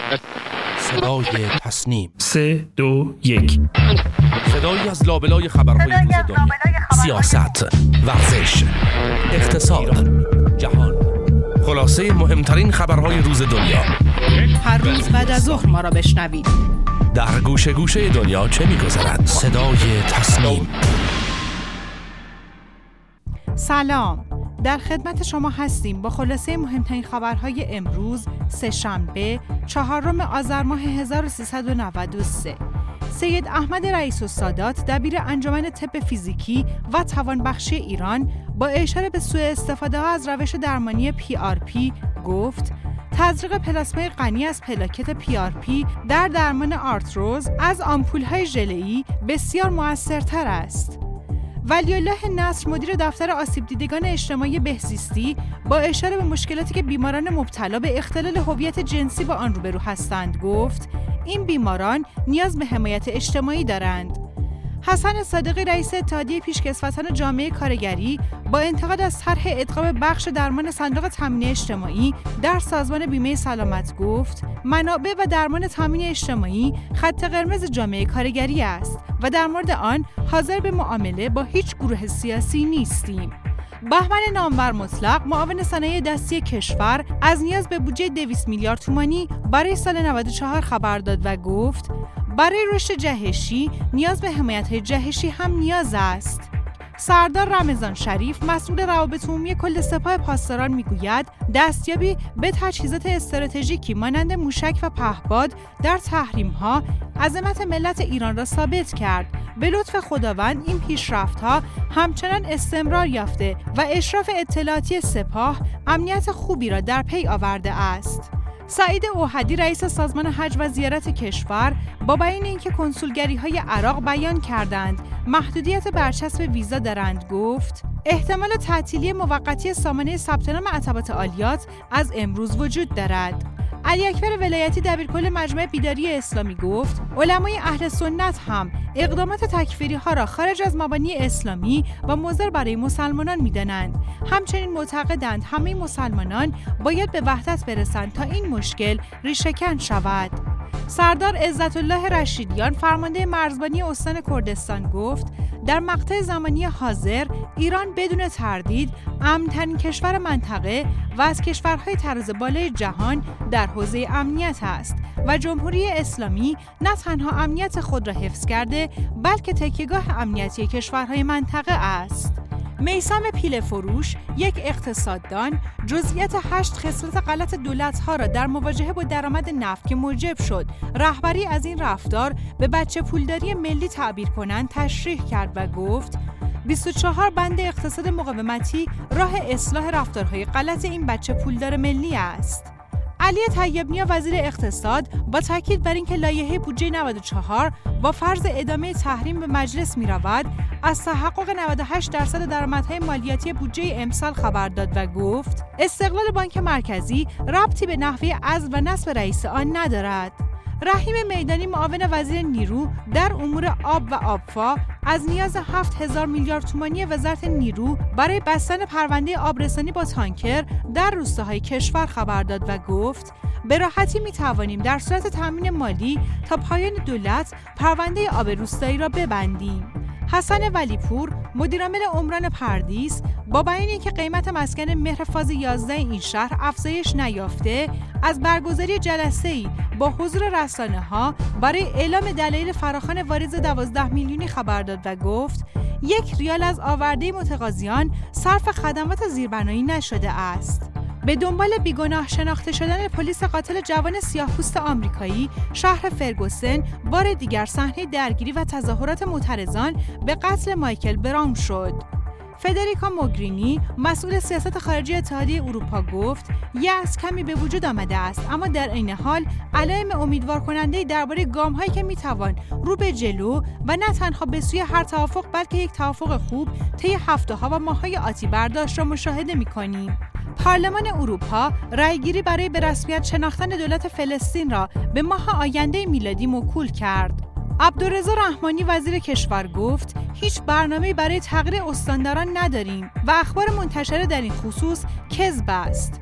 صدای تصنیم 3 2 1 صدایی از لابلای خبرهای روز دنیا، سیاست، ورزش، اقتصاد، جهان، خلاصه مهمترین خبرهای روز دنیا. هر روز بعد از ظهر ما را بشنوید. در گوشه گوشه دنیا چه می‌گذرد؟ صدای تصنیم. سلام، در خدمت شما هستیم با خلاصه مهمترین خبرهای امروز سه‌شنبه 4 آذر ماه 1393. سید احمد رئیس السادات دبیر انجمن طب فیزیکی و توانبخشی ایران با اشاره به سوء استفاده ها از روش درمانی PRP گفت تزریق پلاسمای غنی از پلاکت PRP در درمان آرتروز از آمپول‌های ژله‌ای بسیار مؤثرتر است. ولی‌الله نصر مدیر دفتر آسیب دیدگان اجتماعی بهزیستی با اشاره به مشکلاتی که بیماران مبتلا به اختلال هویت جنسی با آن روبرو هستند گفت این بیماران نیاز به حمایت اجتماعی دارند. حسن صادقی رئیس اتحادیه پیشکسوتان جامعه کارگری با انتقاد از طرح ادغام بخش درمان صندوق تامین اجتماعی در سازمان بیمه سلامت گفت منابع و درمان تامین اجتماعی خط قرمز جامعه کارگری است و در مورد آن حاضر به معامله با هیچ گروه سیاسی نیستیم. بهمن نامور مطلق معاون صنایع دستی کشور از نیاز به بودجه 200 میلیارد تومانی برای سال 94 خبر داد و گفت برای رشد جهشی نیاز به حمایت‌های جهشی هم نیاز است. سردار رمضان شریف مسئول روابط عمومی کل سپاه پاسداران میگوید دستیابی به تجهیزات استراتژیکی مانند موشک و پهپاد در تحریم‌ها عظمت ملت ایران را ثابت کرد. به لطف خداوند این پیشرفت‌ها همچنان استمرار یافته و اشراف اطلاعاتی سپاه امنیت خوبی را در پی آورده است. سعید اوحدی رئیس سازمان حج و زیارت کشور با بیان اینکه کنسولگری‌های عراق بیان کردند محدودیت برچسب ویزا دارند گفت احتمال تعطیلی موقتی سامانه ثبت نام عتبات عالیات از امروز وجود دارد. علی اکبر ولایتی دبیرکل مجمع بیداری اسلامی گفت علمای اهل سنت هم اقدامات تکفیری ها را خارج از مبانی اسلامی و مضر برای مسلمانان می‌دانند. همچنین معتقدند همه مسلمانان باید به وحدت برسند تا این مشکل ریشه‌کن شود. سردار عزت الله رشیدیان فرمانده مرزبانی استان کردستان گفت در مقطع زمانی حاضر ایران بدون تردید امن‌ترین کشور منطقه و از کشورهای طراز بالای جهان در حوزه امنیت است و جمهوری اسلامی نه تنها امنیت خود را حفظ کرده بلکه تکیهگاه امنیتی کشورهای منطقه است. میثم پیله فروش یک اقتصاددان جزئیات 8 خصلت غلط دولت‌ها را در مواجهه با درآمد نفت که موجب شد رهبری از این رفتار به بچه پولداری ملی تعبیر کنند تشریح کرد و گفت 24 بند اقتصاد مقاومتی راه اصلاح رفتارهای غلط این بچه پولدار ملی است. علی طیب‌نیا وزیر اقتصاد با تاکید بر اینکه لایحه بودجه 94 با فرض ادامه تحریم به مجلس می‌رود از تحقق 98% درآمدهای مالیاتی بودجه امسال خبر داد و گفت استقلال بانک مرکزی ربطی به نحوه عزل و نصب رئیس آن ندارد. رحیم میدانی معاون وزیر نیرو در امور آب و آبفا از نیاز 7000 میلیارد تومانی وزارت نیرو برای بستن پرونده آبرسانی با تانکر در روستاهای کشور خبر داد و گفت به راحتی می توانیم در صورت تامین مالی تا پایان دولت پرونده آب روستایی را ببندیم. حسن ولیپور مدیرعامل عمران پردیس با بیان اینکه قیمت مسکن مهر فاز 11 این شهر افزایش نیافته از برگزاری جلسه‌ای با حضور رسانه‌ها برای اعلام دلایل فراخوان واریز 12 میلیونی خبر داد و گفت 1 ریال از آورده متقاضیان صرف خدمات زیربنایی نشده است. به دنبال بیگناه شناخته شدن پلیس قاتل جوان سیاه‌پوست آمریکایی شهر فرگوسن بار دیگر صحنه درگیری و تظاهرات معترضان به قتل مایکل براون شد. فدریکا موگرینی مسئول سیاست خارجی اتحادیه اروپا گفت یأس کمی به وجود آمده است اما در عین حال علائم امیدوار کننده درباره گام‌هایی که میتوان رو به جلو و نه تنها به سوی هر توافق بلکه یک توافق خوب طی هفته‌ها و ماه‌های آتی برداشت را مشاهده می‌کنیم. پارلمان اروپا رأیگیری برای به رسمیت شناختن دولت فلسطین را به ماه آینده میلادی موکول کرد. عبدالرضا رحمانی وزیر کشور گفت هیچ برنامه‌ای برای تغییر استانداران نداریم و اخبار منتشره در این خصوص کذب است.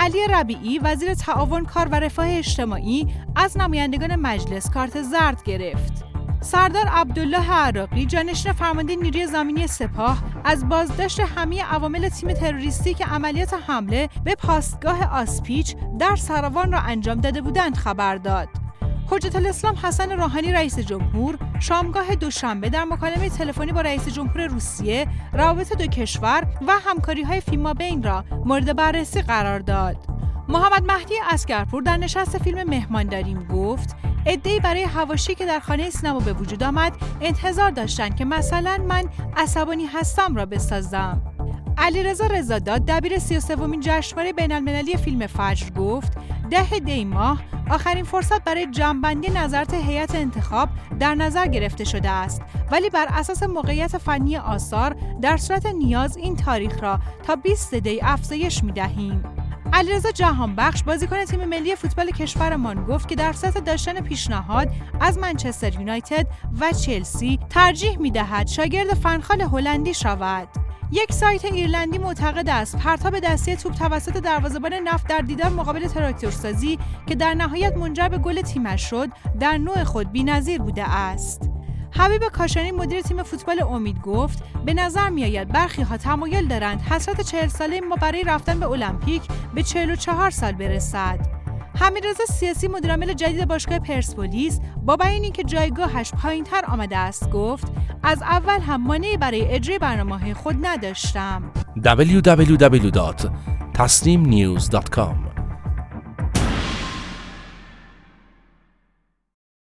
علی ربیعی وزیر تعاون، کار و رفاه اجتماعی از نمایندگان مجلس کارت زرد گرفت. سردار عبدالله عراقی، جانشین فرمانده نیروی زمینی سپاه، از بازداشت همه عوامل تیم تروریستی که عملیات حمله به پاستگاه آسپیچ در سروان را انجام داده بودند خبر داد. حجت الاسلام حسن روحانی رئیس جمهور شامگاه دوشنبه در مکالمه تلفنی با رئیس جمهور روسیه روابط دو کشور و همکاری‌های فیمابین را مورد بررسی قرار داد. محمد مهدی عسکرپور در نشست فیلم مهمان داریم گفت عده‌ای برای حواشی که در خانه سینما به وجود آمد انتظار داشتند که مثلا من عصبانی هستم را بسازم. علیرضا رضاداد دبیر 33مین جشنواره بین‌المللی فیلم فجر گفت 10 دی ماه آخرین فرصت برای جمع‌بندی نظرات هیئت انتخاب در نظر گرفته شده است، ولی بر اساس موقعیت فنی آثار در صورت نیاز این تاریخ را تا 20 دی افزایش می‌دهیم. علیرضا جهانبخش بازیکن تیم ملی فوتبال کشورمان گفت که در صورت داشتن پیشنهاد از منچستر یونایتد و چلسی ترجیح می‌دهد شاگرد فنخال هلندی شود. یک سایت ایرلندی معتقد است پرتاب دسته توپ توسط دروازه‌بان نفت در دیدار مقابل تراکتورسازی که در نهایت منجر به گل تیمش شد در نوع خود بی‌نظیر بوده است. حبیب کاشانی مدیر تیم فوتبال امید گفت به نظر می‌آید برخی‌ها تمایل دارند حسرت 40 ساله ما برای رفتن به المپیک به 44 سال برسد. حمیدرضا سیاسی مدیرعامل جدید باشگاه پرسپولیس با بیان اینکه جایگاهش پایین‌تر آمده است گفت از اول هم مانعی برای اجرای برنامه‌های خود نداشتم. www.tasneemnews.com